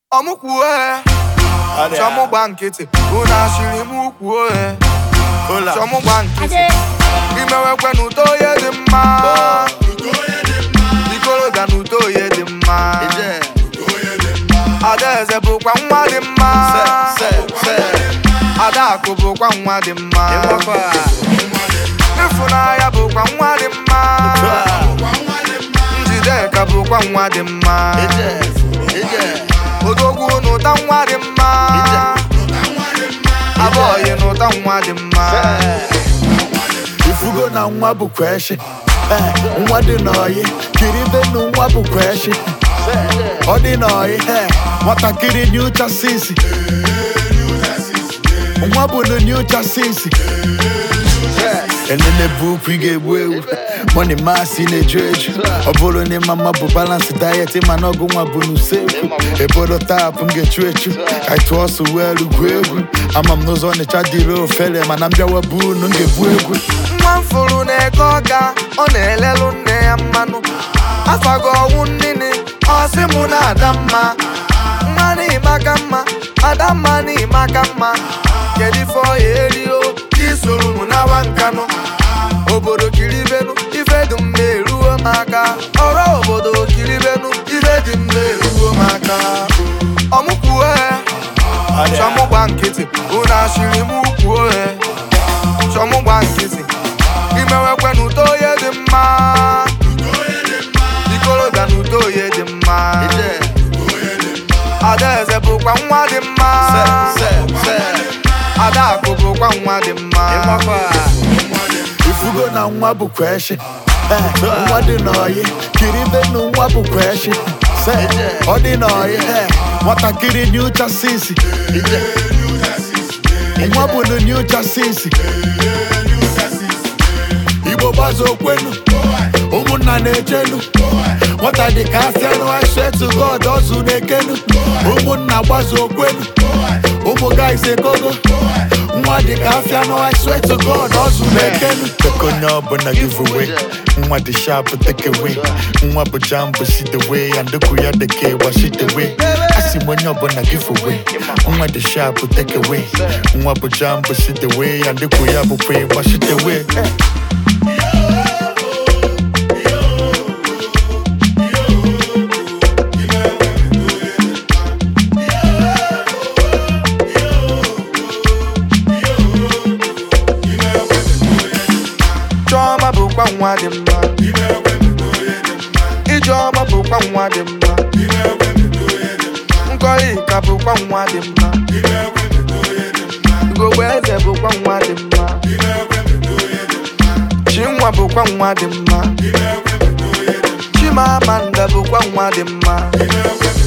Omukwue Chomu bankete Una shiri mukwue Chomu bankete Gimewe kwenu toye dimma Ikolo ganu toye dimma Adeze bukwa nwa dimma Adako bukwa nwa dimma Ifunaya bukwa nwa dimma Njideka bukwa nwa dimma Odogwu nuta nwa dimma Aboye nuta nwa dimma Ifugo na nwa bụ kweshi nwa dị n'oyi kiribe nu nwa bụ kweshi ọ dị n'oyi nwatakịrị new chassis nwa bụ nu new chassis enene bụ ukwu ị ga-egbu ewu money mass na-eju eju ọ bụrụ na mama bụ balance diet mana ọgụ nwa bụ n'usekwu ebodo tap m ga-echu echu ka ịtụ ọsọ welu gwu egwu ama m n'ụzọ ọnịcha dịrị ofele mana mbịawa bụ unu m ga-ebu egwu nwa m fụrụ na-eke ọka ọ na-elelu nne ya mmanụ afago ọnwụ nnini ọ sị mụ na Adamma nwa n'ịmaka mma Adamma n'ịmaka mma kedu ife ọ ya erio isoro mụ na Nkanụ obodo kiribenu ife dị m na-eruo m aka ọrụ obodo kiribenu ife dị m na-eruo m aka Omukwue Chomu bankete Una shiri mukwue Chomu bankete Gimewe kwenu toye dimma Ikolo ganu toye dimma Adeze bukwa nwa dimma Adako bukwa nwa dimma Ifugo na nwa bụ kweshi nwa dị n'oyi kiribe nu nwa bụ kweshi ọ dị n'oyi nwatakịrị new chassis nwa bụ nu new chassis Igbo gbazo okwenu ụmụnna na-echenu nwata dị ka afịanụ I swear to God ọzụ na-ekenu ụmụnna gbazo okwenu ụmụ guys ekogo nwa dị ka afịanụ I swear to God ọzụ na-ekenu onye ọbụla giveaway nwa dị sharp take away nwa bụ jambo see the way and ndekwu ya deke washi the way asị m onye ọbụla giveaway nwa dị sharp take away nwa bụ jambo see the way and ndekwu ya bụkwa washi the way Choma bukwa nwa dimma Ijeoma bukwa nwa dimma Nkoyika bukwa nwa dimma Ngogweze bukwa nwa dimma Chinwa bukwa nwa dimma Chimamanda bukwa nwa dimma